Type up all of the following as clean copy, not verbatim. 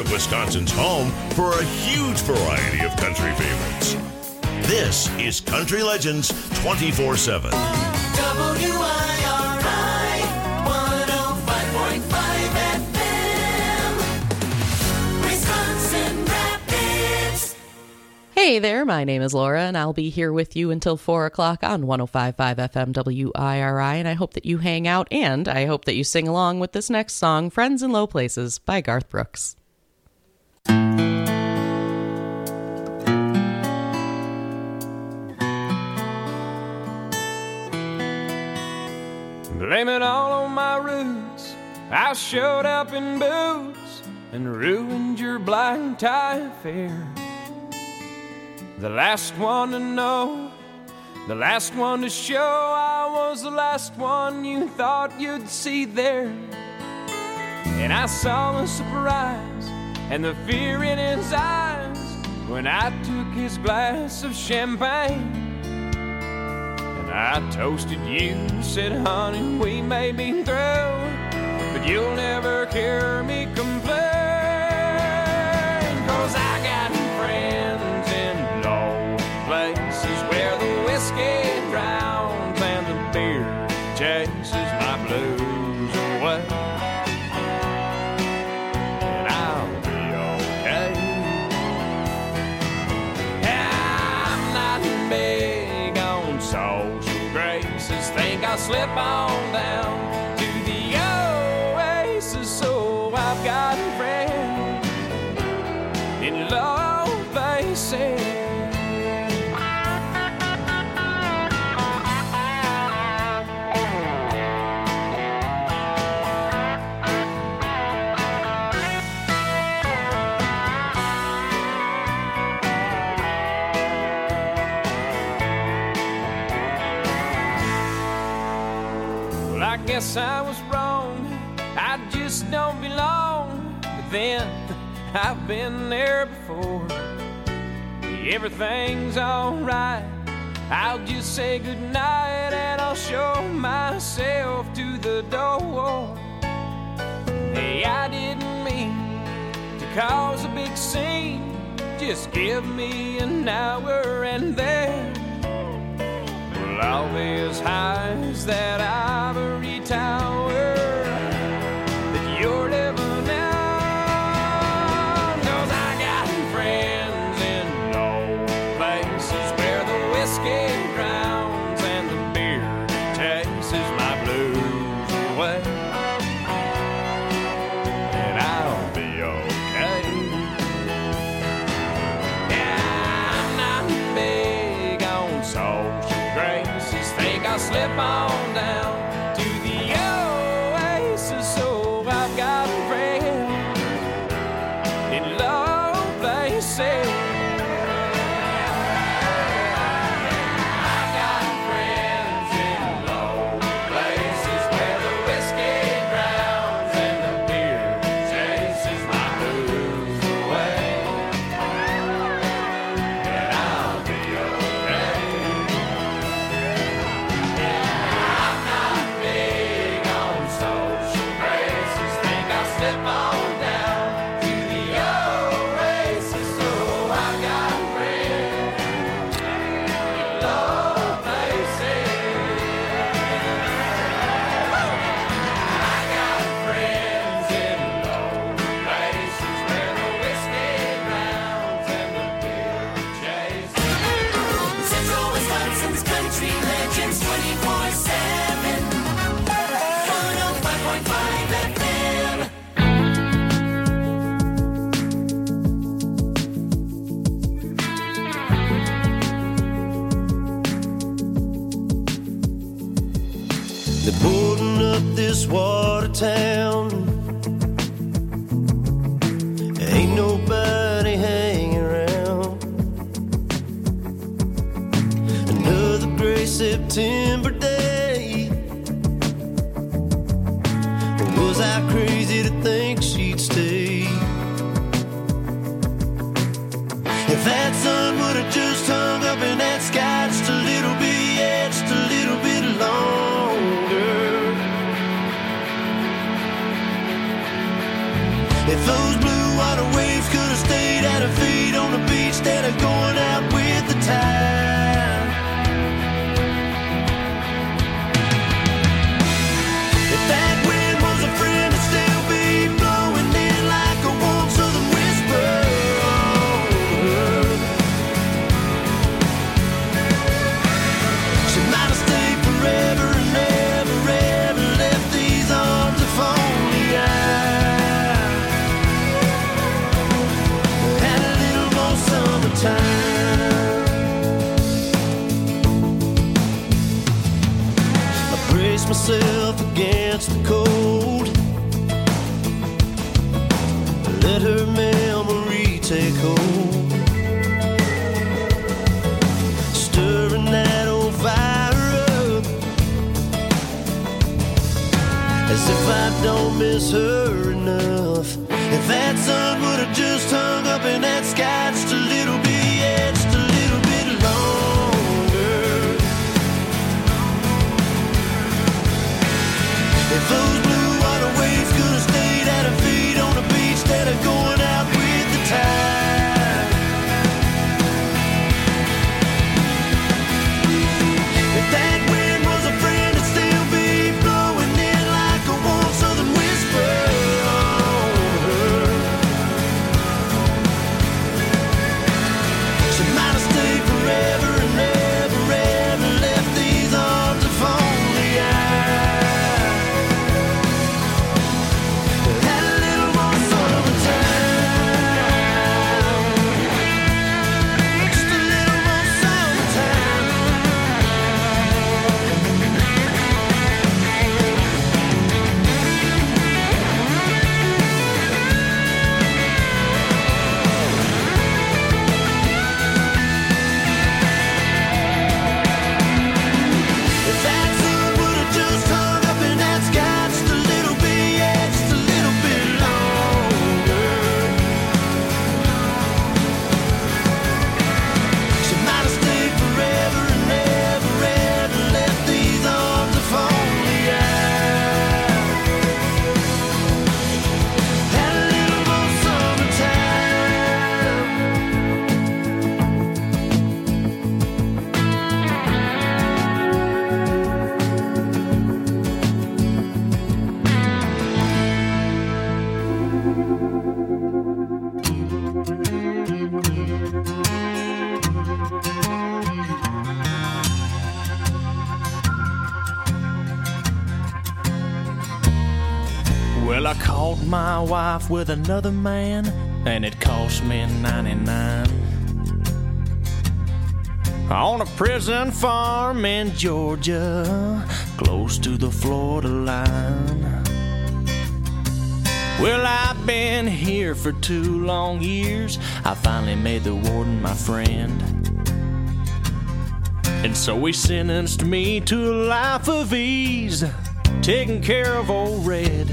of Wisconsin's home for a huge variety of country favorites. This is Country Legends 24/7. WIRI 105.5 FM, Wisconsin Rapids. Hey there, my name is Laura, and I'll be here with you until 4 o'clock on 105.5 FM WIRI, and I hope that you hang out, and I hope that you sing along with this next song, Friends in Low Places by Garth Brooks. Blame it all on my roots. I showed up in boots and ruined your black tie affair. The last one to know, the last one to show, I was the last one you thought you'd see there. And I saw the surprise and the fear in his eyes when I took his glass of champagne. I toasted you, said, honey, we may be through, but you'll never hear me complain. 'Cause I got friends in low places where the whiskey drowns and the beer chases my blues away. And I'll be okay. I'm not big on social graces, think I'll slip on down to the oasis. So I've got friends in low places. I guess I was wrong, I just don't belong. But then, I've been there before. Everything's alright, I'll just say goodnight and I'll show myself to the door. Hey, I didn't mean to cause a big scene, just give me an hour and then I'll be as high as that ivory tower that you're living on. 'Cause I got friends in low places where the whiskey drowns and the beer chases my blues away. And I'll be okay. Yeah, I'm not big on social graces, think I'll slip on down to the oasis. So I've got friends in low places. I've got friends in low places where the whiskey drowns and the beer chases my blues away. And I'll be okay. Slip on down to the oasis. So I've got friends in low places. I got friends in low places where the whiskey drowns and the beer chases. Central Wisconsin's Country Legends 24/7, 105.5 FM. They're boarding up this water town. Ain't nobody hanging around. Another gray September day. Was I crazy to think she'd stay? If that sun would have just hung up in that sky just a little bit, yeah, just a little bit longer. If those blue water myself against the cold. Let her memory take hold. Stirring that old fire up, as if I don't miss her enough. If that sun would have just hung up in that sky just a little bit, yeah, just a little bit longer. If those blue water waves could have stayed at her feet on the beach instead of going out with the tide. If that wind was a friend, it'd still be blowing in like a warm southern whisper on her. She might have stayed forever and never, ever left these arms if only I had a little more summertime. Just a little more summertime. If that sun would have just hung up in that sky just a little bit, yeah, just a little bit longer, she might have stayed forever and never, ever left these arms if only I had a little more summertime. Well, I caught my wife with another man, and it cost me 99. On a prison farm in Georgia, close to the Florida line. Well, I've been here for 2 long years. I finally made the warden my friend. And so he sentenced me to a life of ease, taking care of old Red.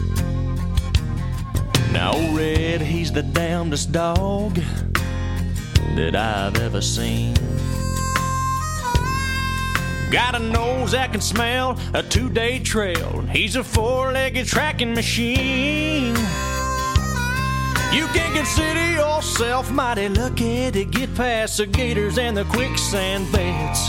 Now, old Red, he's the damnedest dog that I've ever seen. Got a nose that can smell a 2-day trail. He's a 4-legged tracking machine. You can consider yourself mighty lucky to get past the gators and the quicksand beds.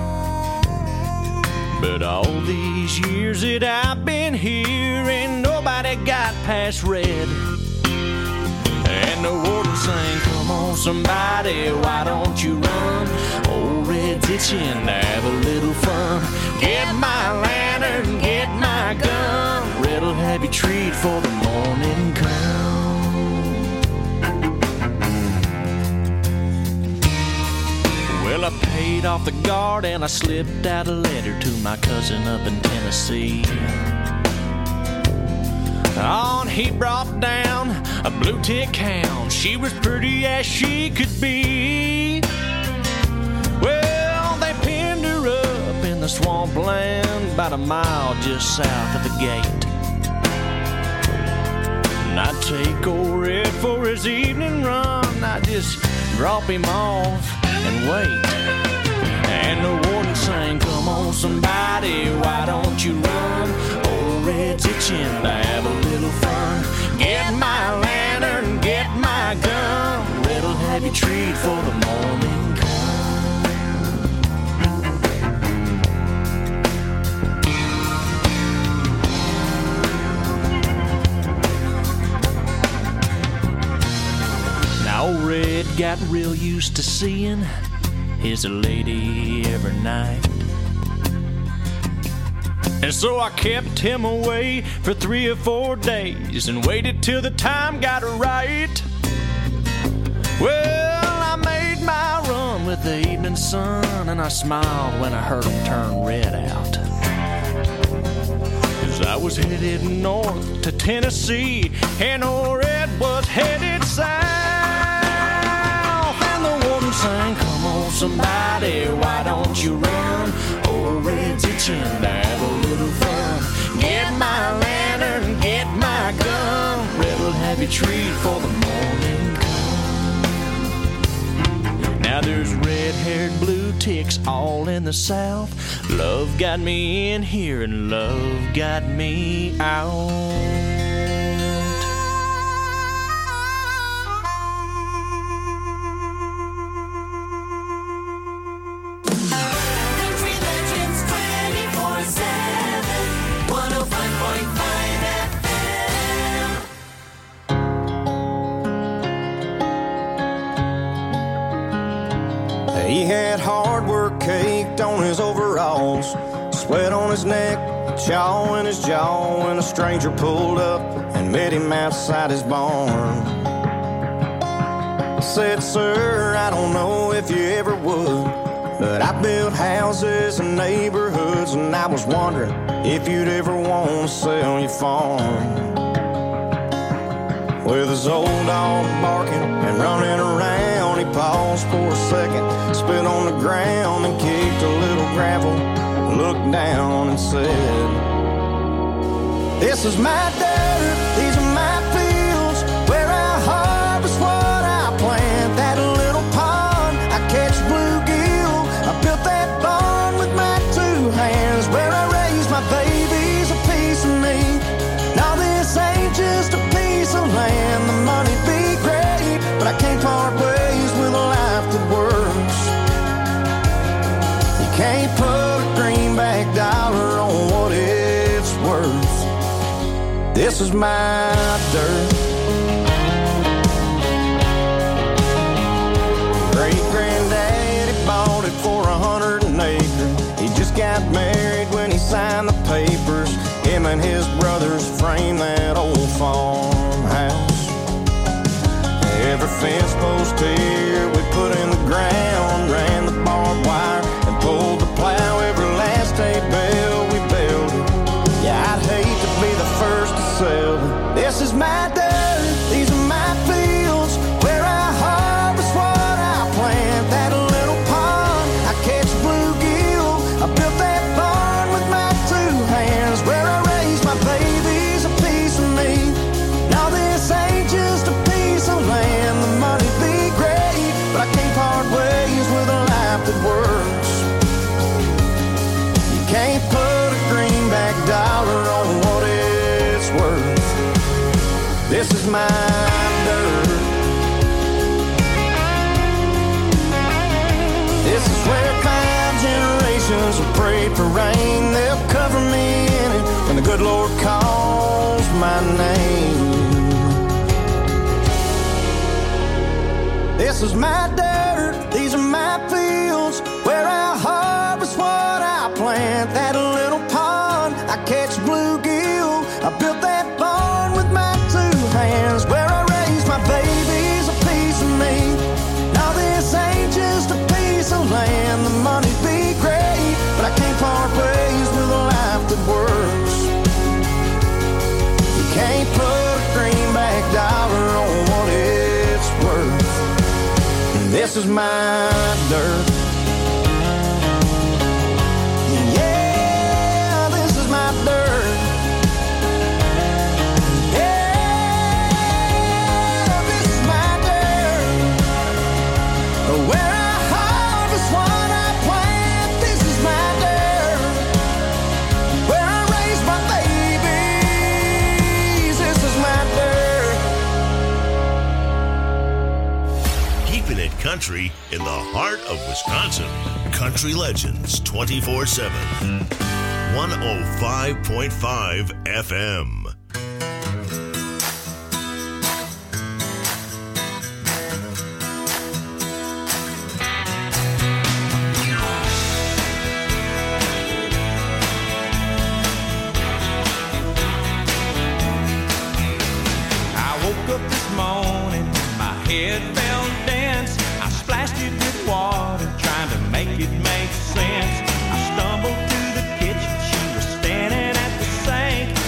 But all these years that I've been here, ain't nobody got past Red. And the warden sang, "Come on, somebody, why don't you run? Old Red's itching to have a little fun. Get my lantern, get my gun. Red'll have you treat for the morning come." Well, I paid off the guard and I slipped out a letter to my cousin up in Tennessee. On he brought down a blue tick hound. She was pretty as she could be. Well, they pinned her up in the swampland about a mile just south of the gate. And I'd take old Red for his evening run. I'd just drop him off and wait. And the warden sang, "Come on, somebody, why don't you run? Old Red's itching to have a little fun. Get my lantern, get my gun. Red'll have you treat for the morning come." Now old Red got real used to seeing his lady every night. And so I kept him away for 3 or 4 days and waited till the time got right. Well, I made my run with the evening sun, and I smiled when I heard him turn Red out. I was headed north to Tennessee, and old Red was headed south. And the woman sang, come on somebody, why don't you run? Old Red's itching to have a little fun. Get my lantern, get my gun, Red'll have you treat for the morning come. Now there's red-haired blue ticks all in the south. Love got me in here and love got me out. Country Legends 24/7, 105.5 FM. He had hard work caked on his overalls, sweat on his neck, chaw in his jaw, when a stranger pulled up and met him outside his barn. Said, sir, I don't know if you ever would, but I built houses and neighborhoods, and I was wondering if you'd ever want to sell your farm. With his old dog barking and running around, he paused for a second, spit on the ground and kicked a little gravel, looked down and said, this is my dirt, these are my fields, where I harvest what I plant. That little pond, I catch bluegill, I built that barn with my two hands, where I raise my babies, a piece of me. Now this ain't just a piece of land, the money be great, but I can't part ways with a life that works. You can't put a greenback dollar on what it's worth. This is my dirt. Great-granddaddy bought it for 100 an acre. He just got married when he signed the papers. Him and his brothers framed that old farmhouse. Every fence post here we put in the ground, ran the barbed wire and pulled the plow. Every last hay bale we built. Yeah, I'd hate to be the first to sell it. This is my dirt, these are my fields, where I harvest what I plant. That little pond, I catch bluegill, I built that barn with my two hands, where I raise my babies, a piece of me. Now this ain't just a piece of land, the money be great, but I can't part ways with a life that works. You can't put a greenback dollar on what it's worth. This is my dirt. This is where 5 generations have prayed for rain. They'll cover me in it when the good Lord calls my name. This is my dirt, these are my fields, where I harvest what I plant. That little pond, I catch bluegill, I built that barn with my two hands, where I raise my babies, a piece of me. Now this ain't just a piece of land, the money be great, but I can't part ways with a life that works. You can't put a greenback dollar on what it's worth. This is my dirt. Yeah, this is my dirt. Yeah, this is my dirt. Where I harvest what I plant. This is my dirt. Where I raise my babies. This is my dirt. Keeping it country in the heart of Wisconsin. Country Legends 24/7. 105.5 FM. I woke up this morning, my head felt dense. I splashed it with water, trying to make it make sense. I stumbled to the kitchen, she was standing at the sink.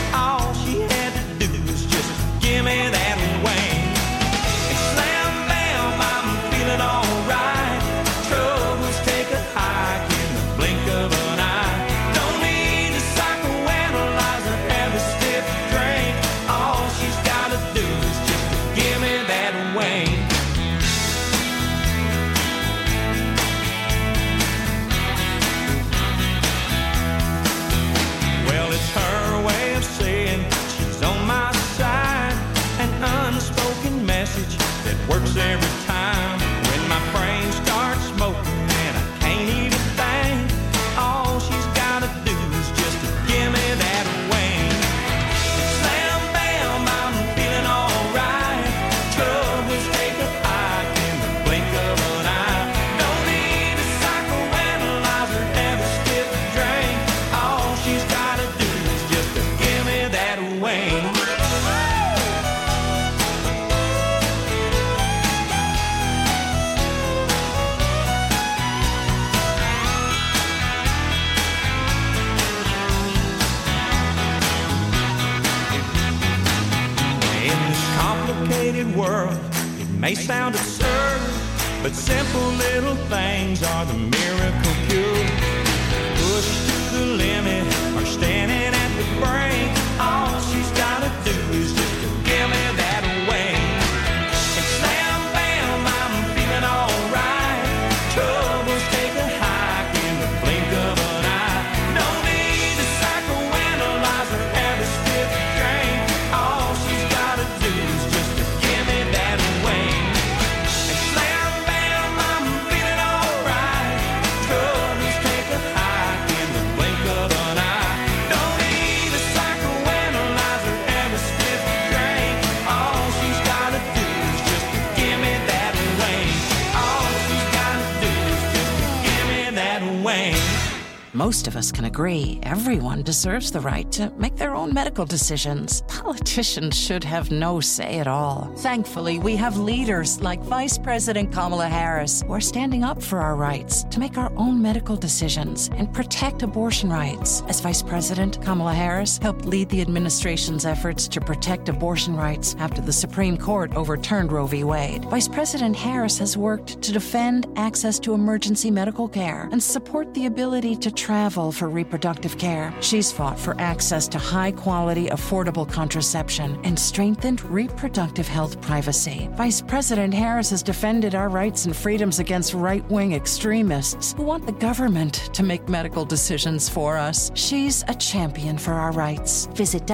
complicated world. It may sound absurd, but simple little things are the miracle cure. Pushed to the limit or standing at the brink, all she's gotta do is just to give me that wing. And slam bam, I'm feeling alright. Troubles take a hike in the blink of an eye. No need to psychoanalyze or have a stiff drink. All she's gotta do is just to give me that wing. And slam bam, I'm feeling alright. Troubles take a hike in the blink of an eye. No need to psychoanalyze or have a stiff drink. All she's gotta do is just to give me that wing. All she's gotta do is just to give me that wing. Most of us can agree everyone deserves the right to make their own medical decisions. Politicians should have no say at all. Thankfully, we have leaders like Vice President Kamala Harris who are standing up for our rights to make our own medical decisions and protect abortion rights. As Vice President, Kamala Harris helped lead the administration's efforts to protect abortion rights after the Supreme Court overturned Roe v. Wade. Vice President Harris has worked to defend access to emergency medical care and support the ability to travel for reproductive care. She's fought for access to high-quality, affordable contraception and strengthened reproductive health privacy. Vice President Harris has defended our rights and freedoms against right-wing extremists who want the government to make medical decisions for us. She's a champion for our rights. Visit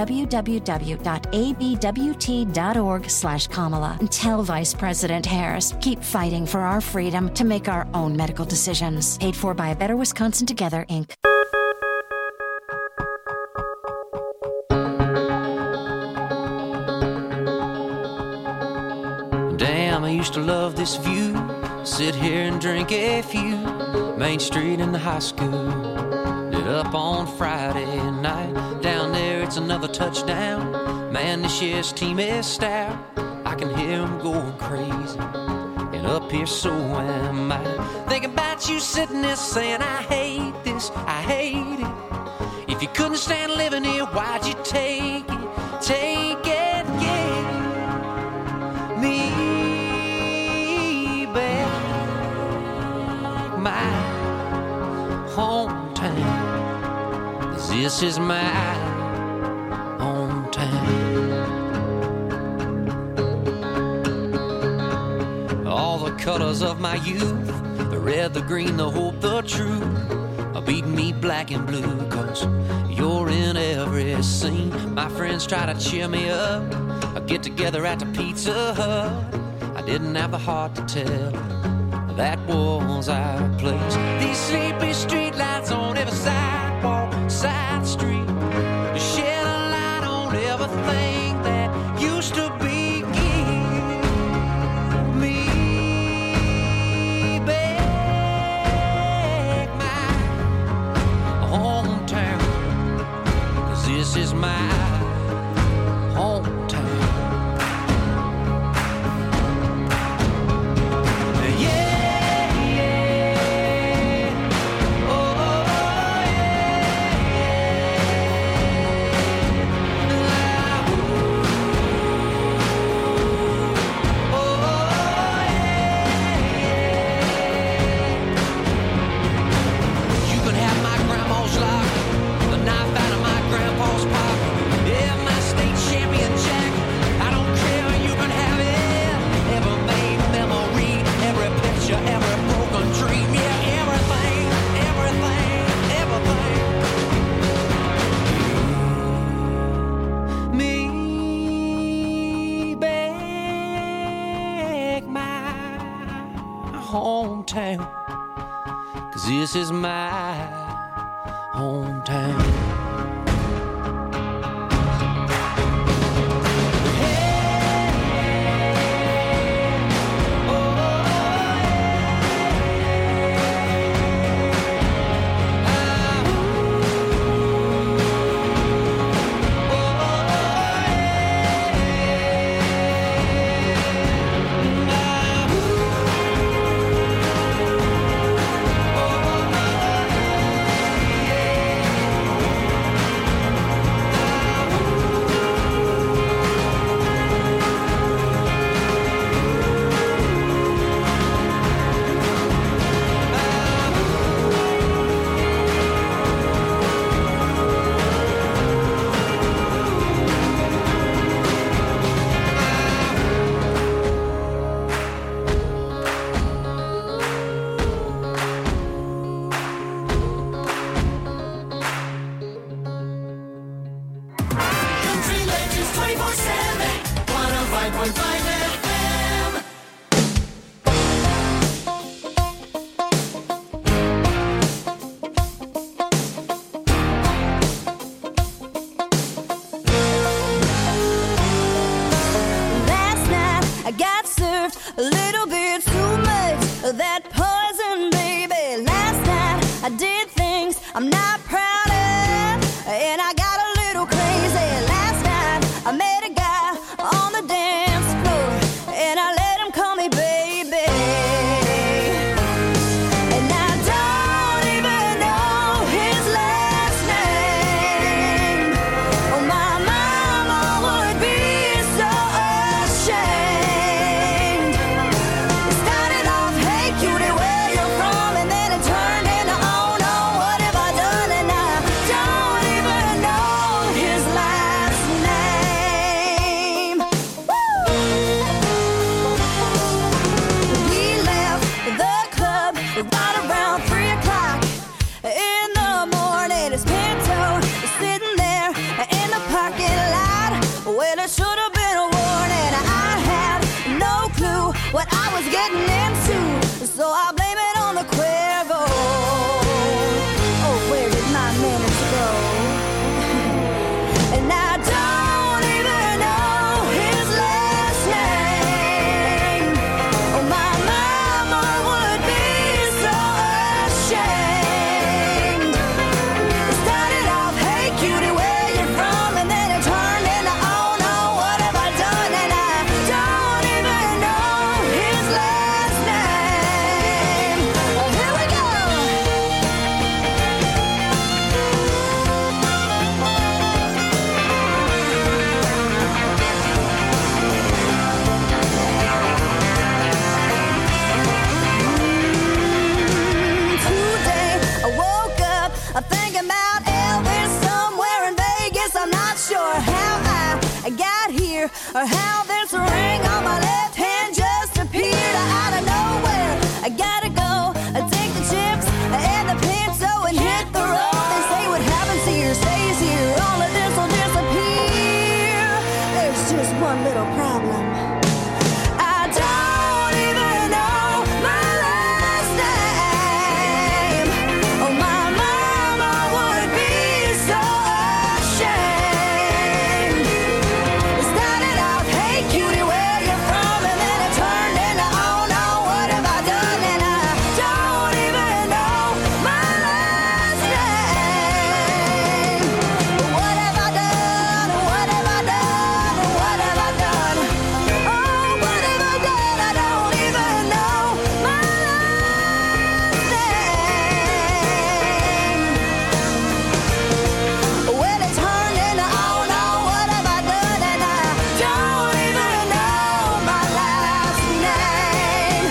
www.abwt.org/Kamala and tell Vice President Harris, keep fighting for our freedom to make our own medical decisions. Paid for by A Better Wisconsin Together, Inc. Damn, I used to love this view. Sit here and drink a few. Main Street in the high school. Lit up on Friday night. Down there, it's another touchdown. Man, this year's team is stout. I can hear them going crazy. And up here, so am I. Thinking about you sitting there saying, I hate this, I hate it. If you couldn't stand living here, why'd you take it? Take it, give me back my hometown. 'Cause this is my hometown. All the colors of my youth, the red, the green, the hope, the truth, are beating me black and blue, 'cause you're in every scene. My friends try to cheer me up, I get together at the Pizza Hut. I didn't have the heart to tell her that was our place. These sleepy street lights on every sidewalk, side street, to shed a light on everything that used to be. This is my hometown. Yeah, yeah. Oh, yeah. Oh, yeah. You can have my grandma's lock, the knife out of my grandpa's pocket. Yeah, my state champion jack. I don't care, you can have it. Every made memory, every picture, every broken dream. Yeah, everything, everything, everything. Me back my hometown. 'Cause this is my hometown. I'm not proud of, and I got a little crazy. Last night I met a guy on the dance floor, and I let him call me baby. And I don't even know his last name. Oh, my mama would be so ashamed. It started off, hey cutie, where you from? And then it turned into, oh no, what have I done? And I don't even know his last name. Woo! We left the club right around 3 o'clock in the morning. His Pinto is sitting there in the parking lot. Well, it should have been a warning. I had no clue what I was getting into, so I blame it on the Cuervo. Oh, where did my manners go? And I don't even know his last name. Oh, my mama would be so ashamed. It started off, hey cutie, where you from? And then it turned into, oh no, what have I done? And I don't even know his last name. Oh, here we go. Today I woke up thinking about Elvis somewhere in Vegas. I'm not sure how I got here or how this ring on my left hand just appeared out of nowhere. I gotta go take the chips and the Pinto and hit the road. They say what happens here stays here. All of this will disappear. There's just one little problem. I don't even know my last name. Oh, my mama would be so ashamed. It started off, hey cutie, where you from? And then it turned into, oh no, what have I done? And I don't even know my last name. What have I done? What have I done? What have I done? Oh, what have I done? I don't even know my last name. Well, it turned into, oh no, what have I done? And I don't even know my last name.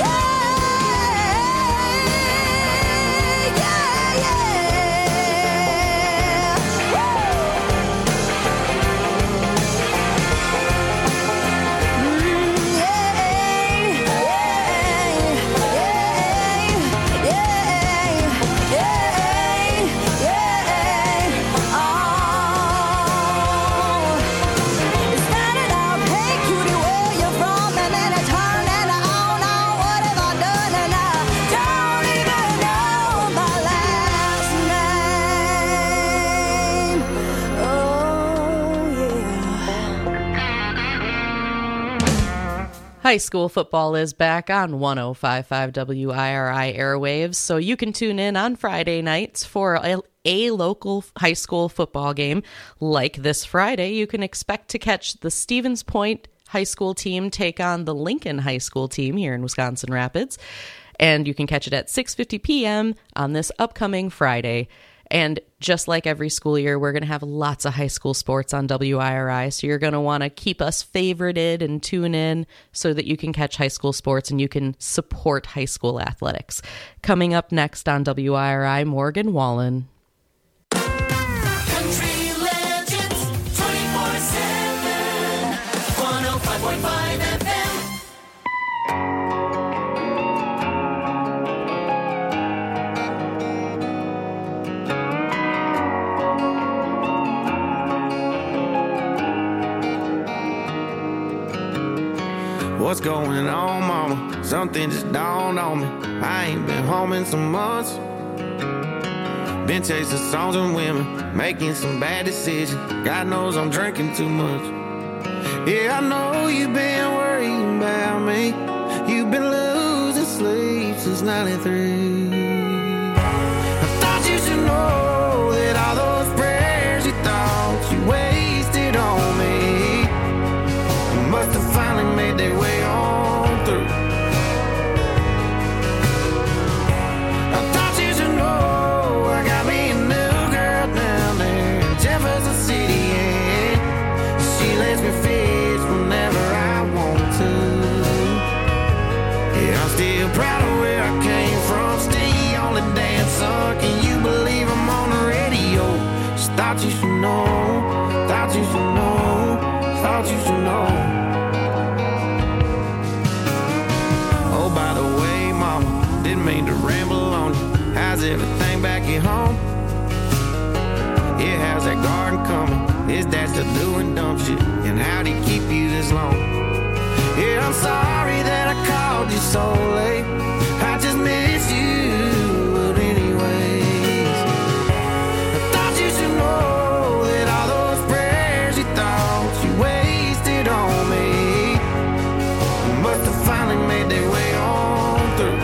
It started out, hey cutie, where you from? And then it turned into, oh no, what have I done? And I don't even know my last name. Oh yeah. High school football is back on 105.5 WIRI airwaves, so you can tune in on Friday nights for a local high school football game. Like this Friday, you can expect to catch the Stevens Point high school team take on the Lincoln high school team here in Wisconsin Rapids, and you can catch it at 6:50 p.m. on this upcoming Friday. And just like every school year, we're going to have lots of high school sports on WIRI, so you're going to want to keep us favorited and tune in so that you can catch high school sports and you can support high school athletics. Coming up next on WIRI, Morgan Wallen. Country legends 24/7. 105.5 FM. What's going on, mama? Something just dawned on me. I ain't been home in some months. Been chasing songs and women, making some bad decisions. God knows I'm drinking too much. Yeah, I know you've been worrying about me. You've been losing sleep since '93. I thought you should know Thought you should know, thought you should know, thought you should know. Oh, by the way, mama, didn't mean to ramble on you. How's everything back at home? Yeah, how's that garden coming? Is Dad still doing dumb shit? And how'd he keep you this long? Yeah, I'm sorry that I called you so late. I just miss you, but anyways, I thought you should know that all those prayers you thought you wasted on me must have finally made their way on through.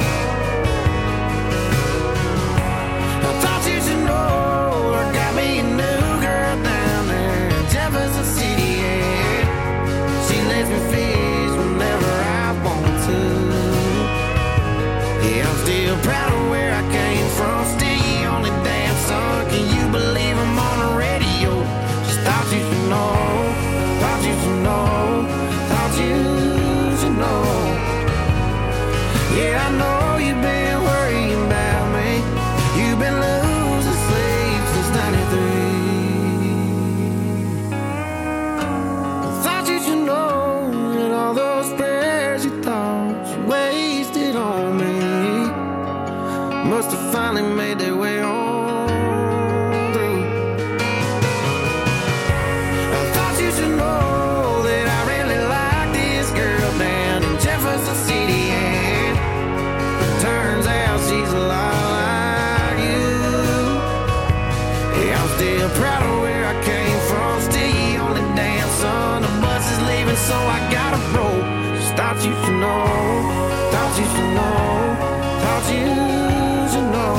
I thought you should know I got me a new girl down there in Jefferson City, yeah. She lets me fish whenever I want to. Yeah, I'm still proud of where I came from. Still the only damn son. Can you believe I'm on the radio? Just thought you should know, thought you should know, thought you should know. Yeah, I know you've been worrying about me. You've been losing sleep since '93. I thought you should know that all those prayers you thought you wasted on me must have finally made their way on through. I thought you should know that I really like this girl down in Jefferson City, and turns out she's a lot like you. Yeah, I'm still proud of where I came from. Still the only damn son. The bus is leaving, so I gotta roll. Just thought you should know, thought you should know, thought you should know.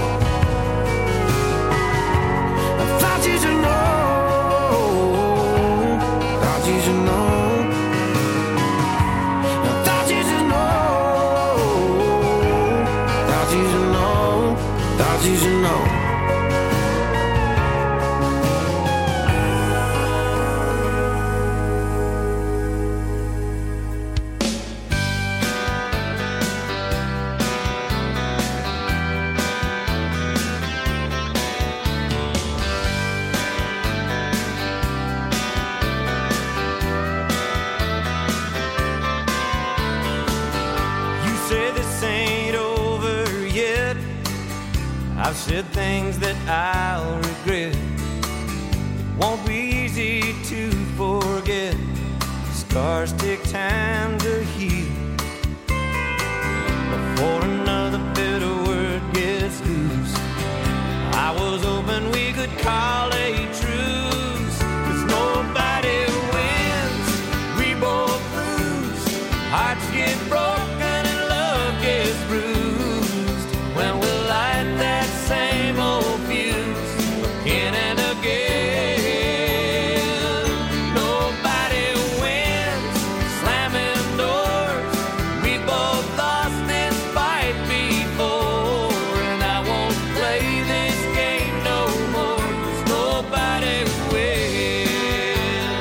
I thought you should know, thought you should know. I thought you should know, thought you should know, thought you should know. You say this ain't over yet. I've said things that I'll regret. It won't be easy to forget. Scars take time to heal before another bitter word gets loose. I was hoping we could call a truce, 'cause nobody wins, we both lose. Hearts get broken and love gets bruised when we light that same old fuse again and again. Nobody wins, slamming doors. We both lost this fight before, and I won't play this game no more, 'cause nobody wins.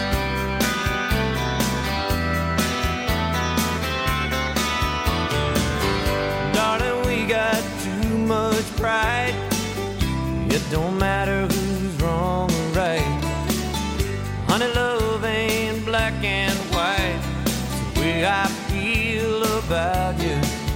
Darling, we got too much pride. It don't matter who's wrong or right. Honey, love ain't black and white. It's the way I feel about you.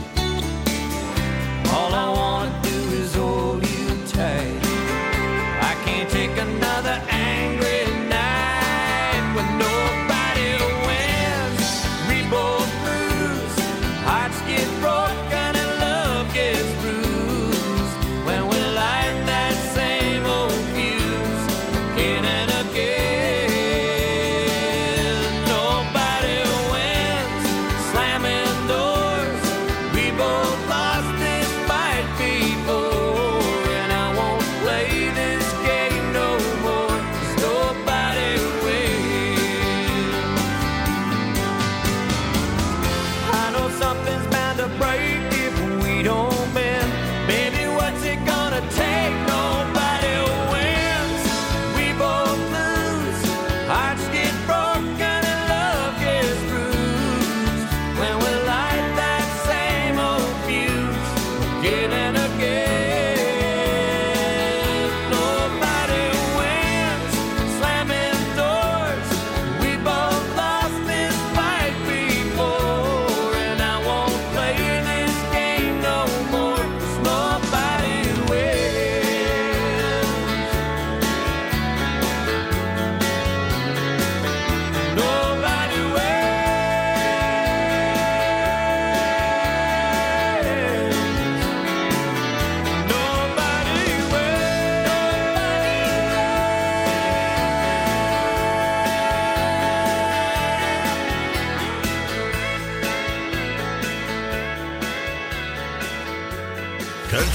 All I wanna do is hold you tight. I can't take another angry night when nobody wins, we both lose. Hearts get broken and love gets bruised when we light that same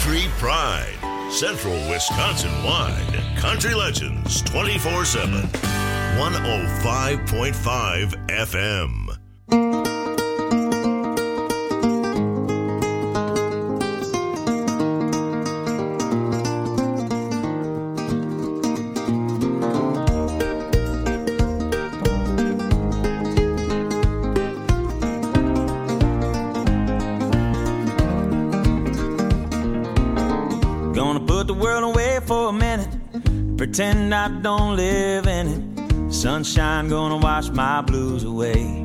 Country Pride. Central Wisconsin-wide. Country Legends 24/7. 105.5 FM. Pretend I don't live in it. Sunshine gonna wash my blues away.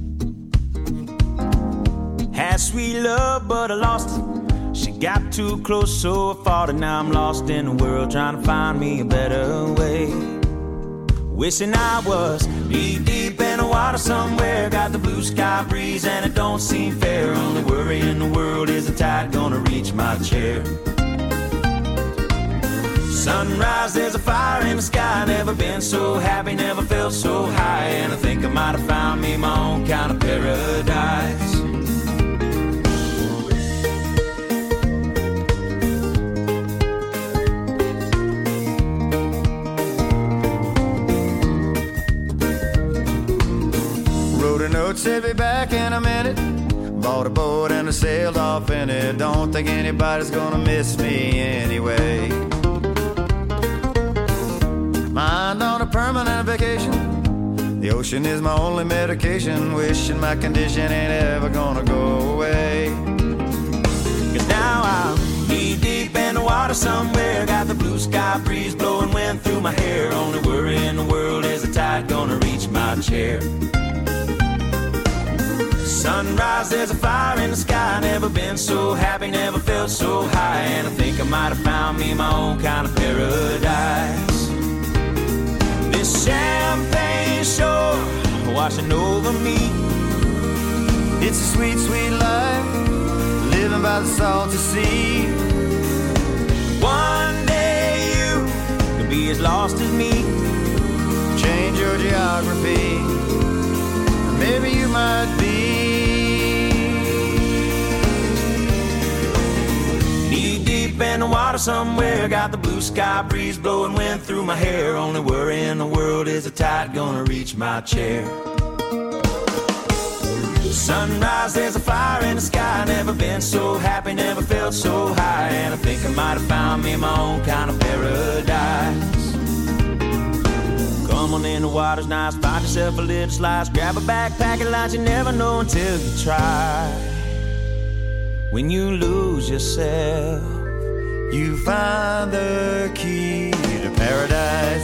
Had sweet love, but I lost it. She got too close, so I fought it. Now I'm lost in the world, trying to find me a better way. Wishing I was knee deep in the water somewhere. Got the blue sky breeze and it don't seem fair. Only worry in the world is the tide gonna reach my chair. Sunrise, there's a fire in the sky. Never been so happy, never felt so high. And I think I might have found me my own kind of paradise. Wrote a note, said be back in a minute. Bought a boat and I sailed off in it. Don't think anybody's gonna miss me anyway. Mind on a permanent vacation. The ocean is my only medication. Wishing my condition ain't ever gonna go away. Cause now I'm knee deep in the water somewhere. Got the blue sky breeze blowing wind through my hair. Only worry in the world is the tide gonna reach my chair. Sunrise, there's a fire in the sky. Never been so happy, never felt so high. And I think I might have found me my own kind of paradise. This champagne shore washing over me. It's a sweet, sweet life, living by the salty sea. One day you could be as lost as me. Change your geography, maybe you might be. Knee deep in the water somewhere. Got the blue sky breeze blowing wind through my hair. Only worry in the world is the tide gonna reach my chair. Sunrise, there's a fire in the sky. Never been so happy, never felt so high. And I think I might have found me my own kind of paradise. Come on in, the water's nice. Find yourself a little slice. Grab a backpack and lunch. You never know until you try. When you lose yourself, you find the key to paradise.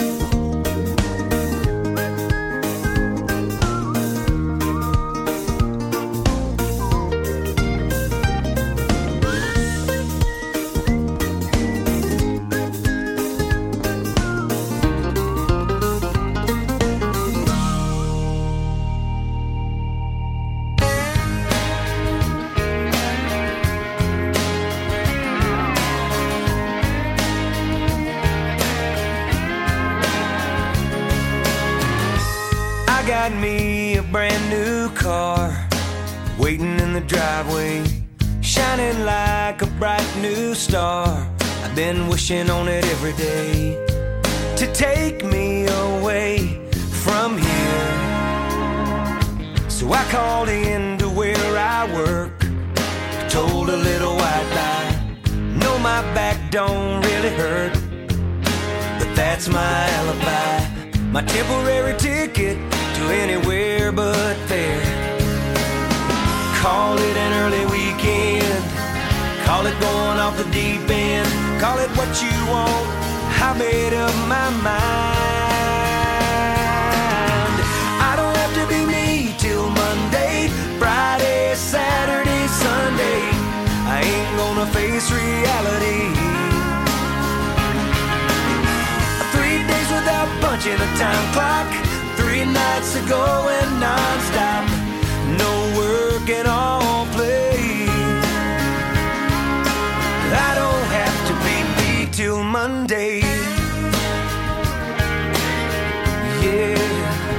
Got me a brand new car waiting in the driveway, shining like a bright new star. I've been wishing on it every day to take me away from here. So I called in to where I work, told a little white lie. No, my back don't really hurt, but that's my alibi, my temporary ticket to anywhere but there. Call it an early weekend, call it going off the deep end, call it what you want, I made up my mind. I don't have to be me till Monday, Friday, Saturday, Sunday. I ain't gonna face reality. 3 days without punching a time clock, 3 nights ago and non-stop, no work and all play. I don't have to be me till Monday. Yeah,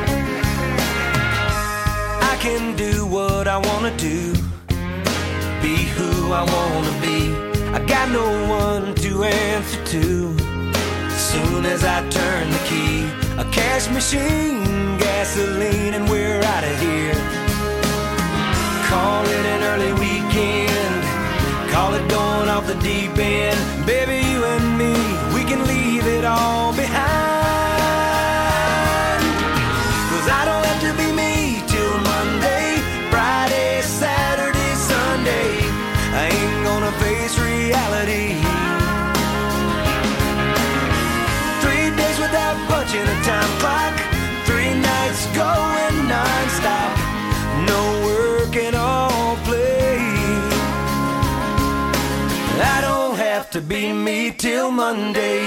I can do what I wanna do, be who I wanna be. I got no one to answer to. Soon as I turn the key, a cash machine, gasoline, and we're out of here. Call it an early weekend, call it going off the deep end. Baby, you and me, we can leave it all behind. 'Cause I don't have to be me till Monday, Friday, Saturday, Sunday. I ain't gonna face reality. 3 days without punching a time clock, 3 nights going non-stop. No work and all play. I don't have to be me till Monday.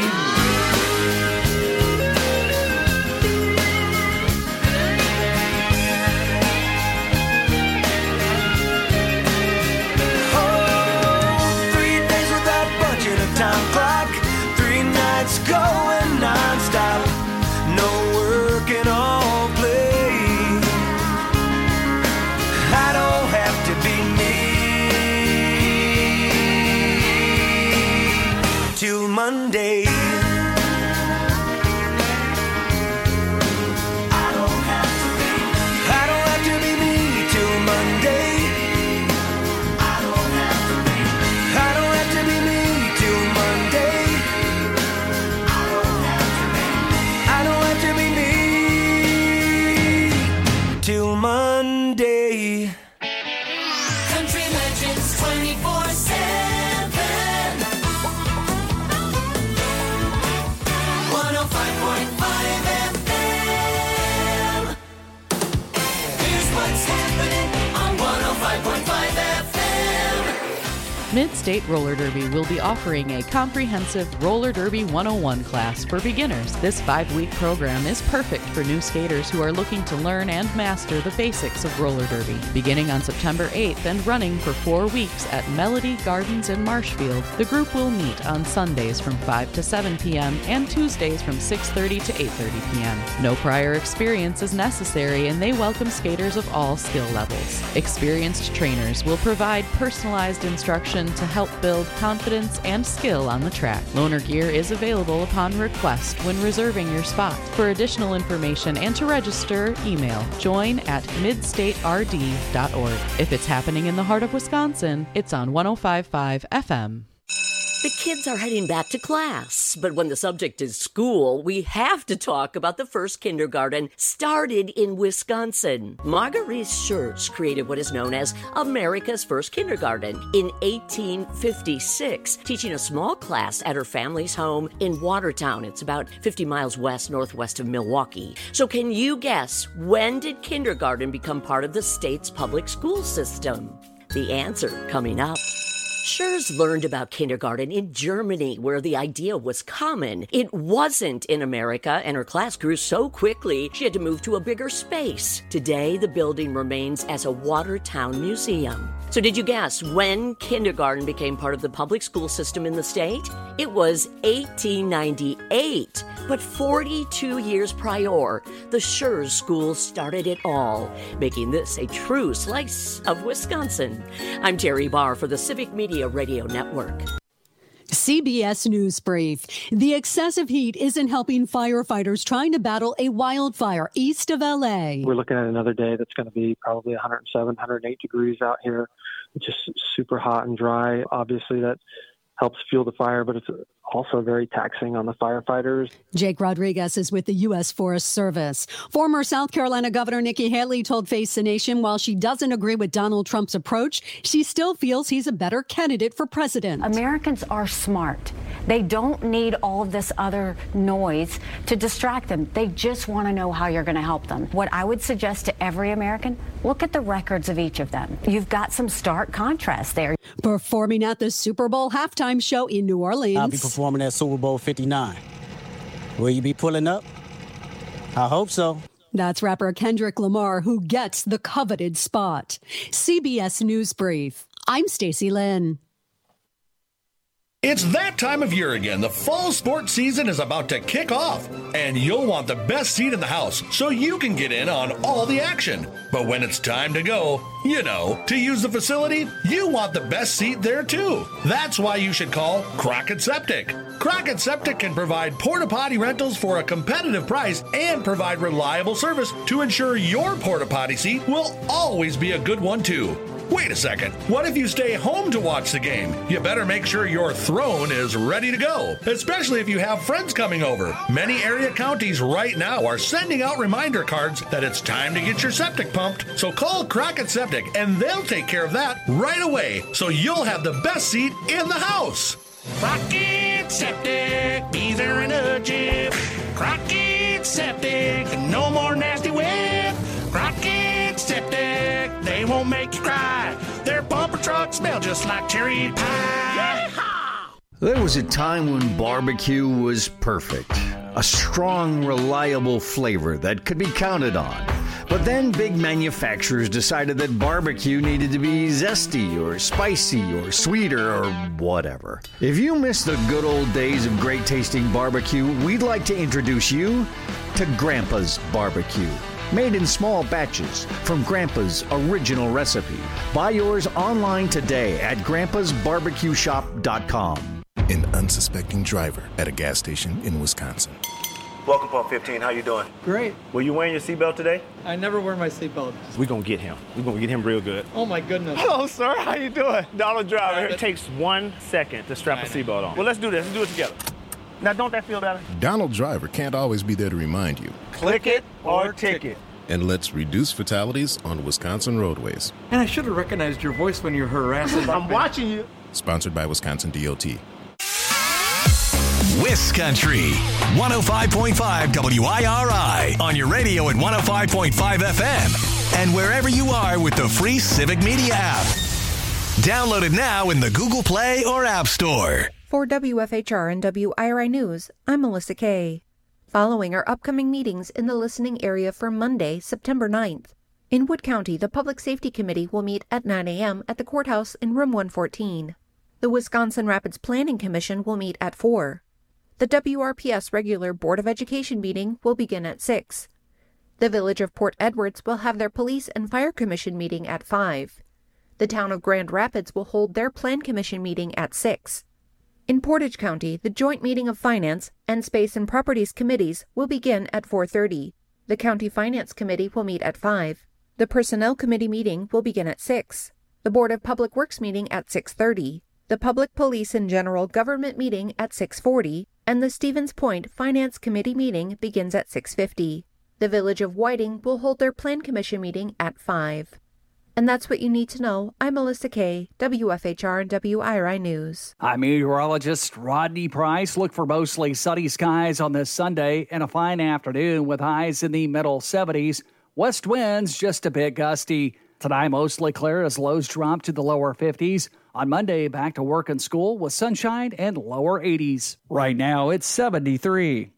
Going non-stop, no work and all play. I don't have to be me till Monday. Monday. Country Legends 24/7. 105.5 FM. Here's what's happening on 105.5 FM. Mid-State Roller Derby will be offering a comprehensive Roller Derby 101 class for beginners. This 5-week program is perfect for new skaters who are looking to learn and master the basics of roller derby. Beginning on September 8th and running for 4 weeks at Melody Gardens in Marshfield, the group will meet on Sundays from 5 to 7 p.m. and Tuesdays from 6:30 to 8:30 p.m. No prior experience is necessary, and they welcome skaters of all skill levels. Experienced trainers will provide personalized instruction to help build confidence and skill on the track. Loaner gear is available upon request when reserving your spot. For additional information and to register, email join@midstaterd.org. If it's happening in the heart of Wisconsin, it's on 105.5 FM. The kids are heading back to class, but when the subject is school, we have to talk about the first kindergarten started in Wisconsin. Marguerite Schurz created what is known as America's first kindergarten in 1856, teaching a small class at her family's home in Watertown. It's about 50 miles northwest of Milwaukee. So can you guess, when did kindergarten become part of the state's public school system? The answer coming up. Schurz learned about kindergarten in Germany, where the idea was common. It wasn't in America, and her class grew so quickly she had to move to a bigger space. Today, the building remains as a Watertown museum. So did you guess when kindergarten became part of the public school system in the state? It was 1898. But 42 years prior, the Schurz School started it all, making this a true slice of Wisconsin. I'm Terry Barr for the Civic Media Radio Network. CBS News Brief. The excessive heat isn't helping firefighters trying to battle a wildfire east of L.A. We're looking at another day that's going to be probably 107, 108 degrees out here. It's just super hot and dry. Obviously, that helps fuel the fire, but it's also very taxing on the firefighters. Jake Rodriguez is with the U.S. Forest Service. Former South Carolina Governor Nikki Haley told Face the Nation while she doesn't agree with Donald Trump's approach, she still feels he's a better candidate for president. Americans are smart. They don't need all of this other noise to distract them. They just want to know how you're going to help them. What I would suggest to every American, look at the records of each of them. You've got some stark contrast there. Performing at the Super Bowl halftime show in New Orleans. I'll be performing at Super Bowl 59. Will you be pulling up? I hope so. That's rapper Kendrick Lamar, who gets the coveted spot. CBS News Brief. I'm Stacey Lynn. It's that time of year again. The fall sports season is about to kick off, and you'll want the best seat in the house so you can get in on all the action. But when it's time to go, to use the facility, you want the best seat there too. That's why you should call Crockett Septic. Crockett Septic can provide porta potty rentals for a competitive price and provide reliable service to ensure your porta potty seat will always be a good one too. Wait a second, what if you stay home to watch the game? You better make sure your throne is ready to go, especially if you have friends coming over. Many area counties right now are sending out reminder cards that it's time to get your septic pumped, so call Crockett Septic and they'll take care of that right away, so you'll have the best seat in the house. Crockett Septic, be there in a jiff. Crockett Septic, no more nasty whip. Crockett Septic, they won't make you cry. Their bumper trucks smell just like cherry pie. There was a time when barbecue was perfect. A strong, reliable flavor that could be counted on. But then big manufacturers decided that barbecue needed to be zesty or spicy or sweeter or whatever. If you miss the good old days of great tasting barbecue, we'd like to introduce you to Grandpa's Barbecue. Made in small batches from Grandpa's original recipe. Buy yours online today at grandpasbarbecueshop.com. An unsuspecting driver at a gas station in Wisconsin. Welcome, Pump 15. How you doing? Great. Were you wearing your seatbelt today? I never wear my seatbelt. We're going to get him. We're going to get him real good. Oh, my goodness. Hello, sir. How you doing? Donald Driver. It takes 1 second to strap a seatbelt on. Well, let's do this. Let's do it together. Now, don't that feel better? Donald Driver can't always be there to remind you. Click it or ticket. And let's reduce fatalities on Wisconsin roadways. And I should have recognized your voice when you're harassing. I'm watching you. Sponsored by Wisconsin DOT. Wiscountry, 105.5 WIRI on your radio at 105.5 FM and wherever you are with the free Civic Media app. Download it now in the Google Play or App Store. For WFHR and WIRI News, I'm Melissa Kay. Following are upcoming meetings in the listening area for Monday, September 9th. In Wood County, the Public Safety Committee will meet at 9 a.m. at the courthouse in room 114. The Wisconsin Rapids Planning Commission will meet at 4. The WRPS regular Board of Education meeting will begin at 6. The Village of Port Edwards will have their Police and Fire Commission meeting at 5. The Town of Grand Rapids will hold their Plan Commission meeting at 6. In Portage County, the joint meeting of Finance and Space and Properties Committees will begin at 4:30. The County Finance Committee will meet at 5. The Personnel Committee meeting will begin at 6. The Board of Public Works meeting at 6:30. The Public Police and General Government meeting at 6:40. And the Stevens Point Finance Committee meeting begins at 6:50. The Village of Whiting will hold their Plan Commission meeting at 5. And that's what you need to know. I'm Melissa Kay, WFHR and WIRI News. I'm meteorologist Rodney Price. Look for mostly sunny skies on this Sunday and a fine afternoon with highs in the middle 70s. West winds just a bit gusty. Tonight, mostly clear as lows drop to the lower 50s. On Monday, back to work and school with sunshine and lower 80s. Right now, it's 73.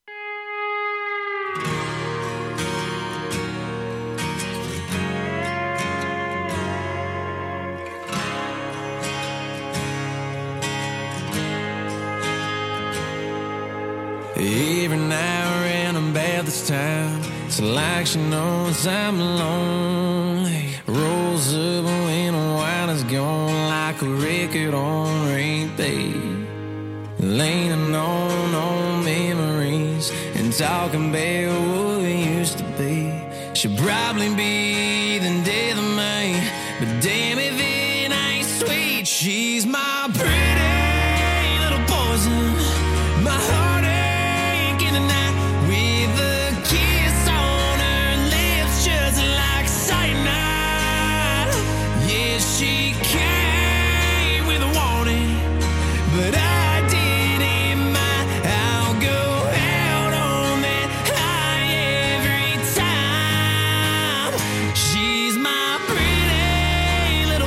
Every now and then about this time, it's like she knows I'm lonely. Rolls up when a wine is gone like a record on repeat. Leaning on memories and talking about what we used to be. She'll probably be the death of me, but damn if it ain't sweet. She's my pretty little poison, my heartache in the night. With a kiss on her lips just like cyanide. Yeah, she came with a warning, but I didn't mind. I'll go out on that high every time. She's my pretty little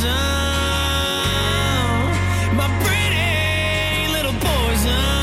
poison, my pretty little poison.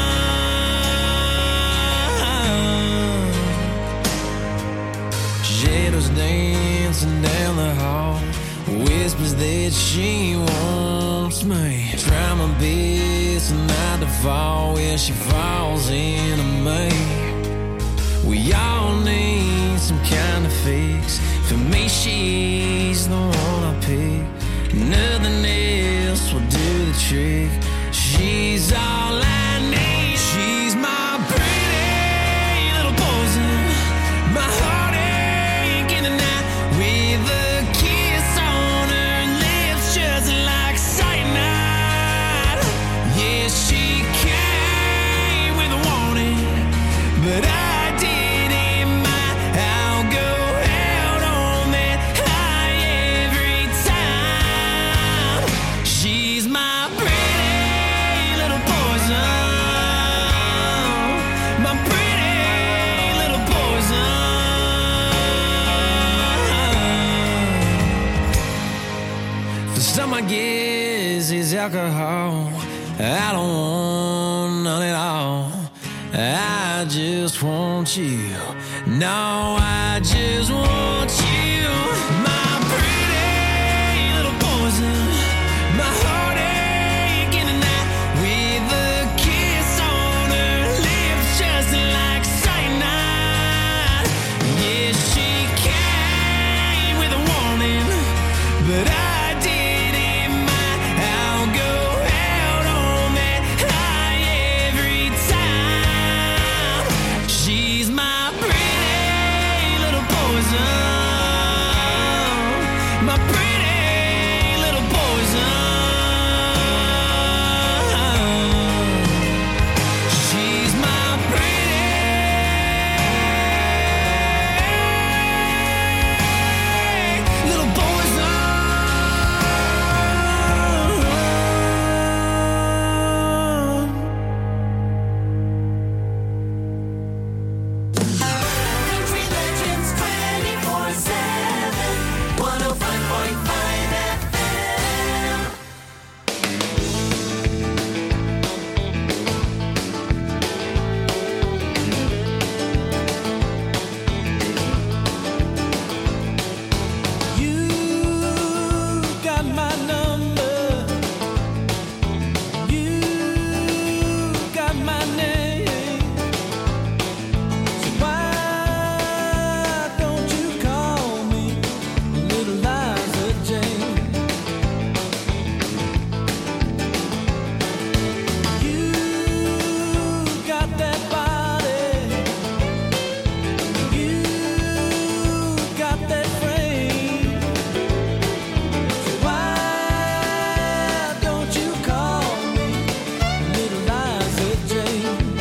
Shadows dancing down the hall, whispers that she wants me. Try my best it's not to fall where she falls into me. We all need some kind of fix. For me, she's the one I pick. Nothing else will do the trick. She's all I need. She's my pretty little poison, my heartache in the night, with a kiss on her lips just like cyanide. Yeah, she came with a warning, but I didn't mind. I'll go out on that high every time. She's my pretty little poison, my pretty little poison. For some, I guess it's alcohol. I don't want none at all. I just want you. No, I just want you. My pretty little poison, my heartache in the night, with a kiss on her lips just like cyanide. Yeah, she came with a warning, but I didn't mind. I'll go out on that high every time. She's my pretty little poison, my pretty little poison. She's my pretty little poison. Country Legends 24/7, 105.5 FM. You got my number. You got my name. So why don't you call me Little Liza Jane? You got that body. You got that frame. So why don't you call me Little Liza Jane?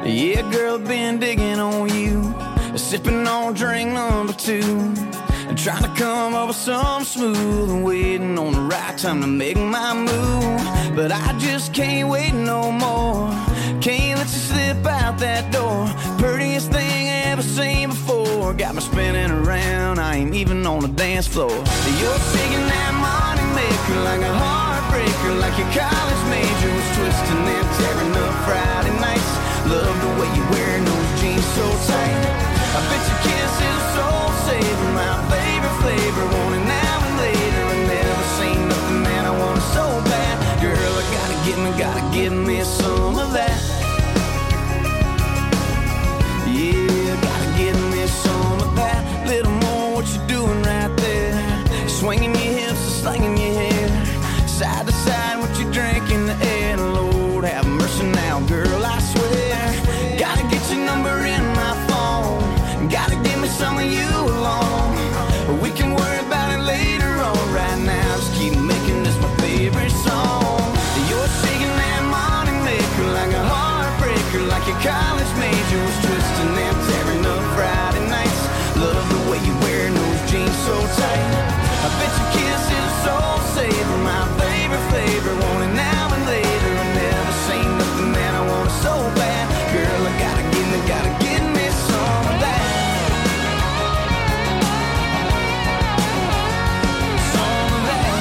Yeah, girl, been digging on you, sipping on drink number 2, and trying to come up with something smooth and waiting on the right time to make my move. But I just can't wait no more. Can't let you slip out that door. Prettiest thing I ever seen before. Got me spinning around, I ain't even on the dance floor. You're shaking that money maker like a heartbreaker, like your college major was twisting and tearing up Friday nights. Love the way you're wearing those jeans so tight. I bet your kiss is a soul saver, my favorite flavor. Want it now and later, and never seen nothing that I want so bad. Girl, I gotta give me some of that. Yeah, gotta give me some of that. Little more, what you doing right there? Swinging your hips and slinging your hair, side to side, what you drink in the air. Lord, have mercy now, girl, I swear. Gotta get your number in my phone. Gotta give me some of you alone. We can worry about it later on. Right now, just keep making this my favorite song. You're shaking that money maker like a heartbreaker, like your college major was twisting and tearing up Friday nights. Love the way you're wearing those jeans so tight. I bet your kiss is a soul saver, my favorite flavor. Want it now and later, I never seen nothing that I want so bad. Girl, I gotta give me some of that. Some of that.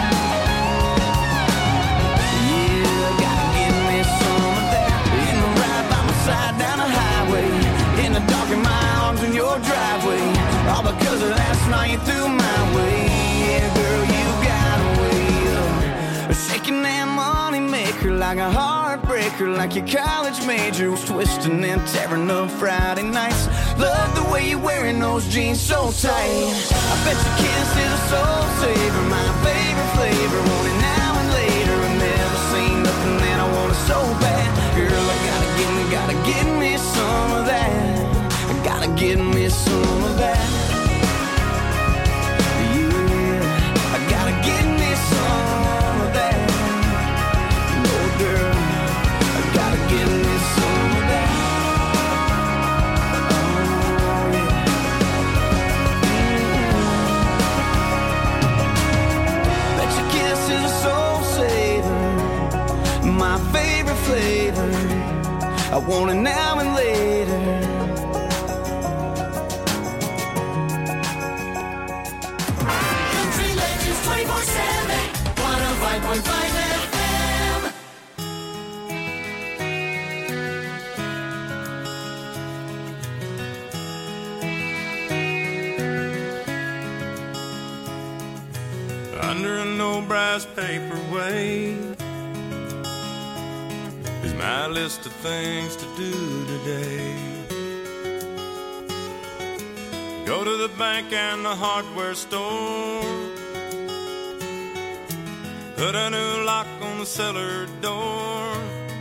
Yeah, gotta give me some of that. In the ride by my side down the highway, in the dark in my arms in your driveway. All because of last night you threw my way. Yeah, girl, you got away. Shaking that money maker like a heartbreaker, like your college major was twisting and tearing up Friday nights. Love the way you're wearing those jeans so tight. I bet your kiss is a soul saver, my favorite flavor. Want it now and later, I've never seen nothing that I want so bad. Girl, I gotta give me some of that. I gotta give me some of that. Yeah, I gotta give me some of that. No, girl, I gotta give me some of that. Oh, yeah. Bet your kiss is a soul saver, my favorite flavor. I want it now and later. Country Legends 24/7, 105.5 FM. Under an old brass paperweight is my list of things to do today. Go to the bank and the hardware store, put a new lock on the cellar door.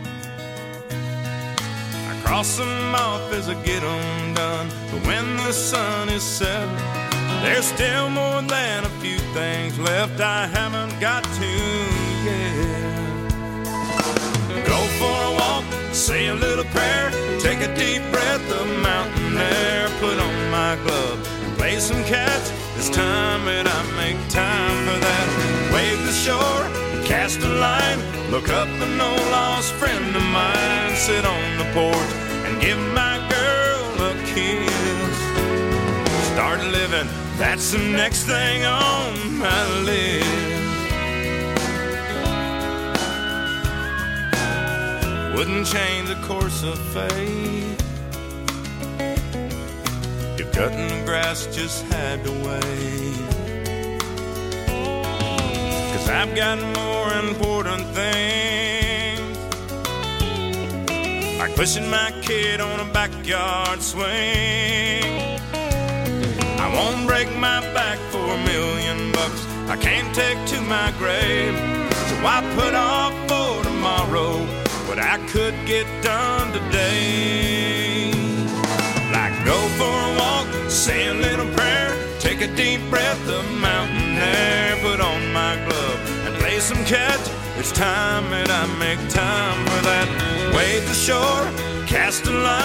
I cross them off as I get them done, but when the sun is set, there's still more than a few things left I haven't got to yet. Go for a walk, say a little prayer, take a deep breath of mountain air, put on my glove and play some catch. It's time that I make time for that. Wave the shore, cast a line, look up an old lost friend of mine, sit on the porch and give my girl a kiss. Start living, that's the next thing on my list. Wouldn't change the course of fate if cutting the grass just had to wait. 'Cause I've got more important things, like pushing my kid on a backyard swing. I won't break my back for $1 million. I can't take to my grave, so I put off for tomorrow what I could get done today. Like go for a walk, say a little prayer, take a deep breath of mountain air, put on my glove and play some catch. It's time that I make time for that. Wade to shore, cast a line.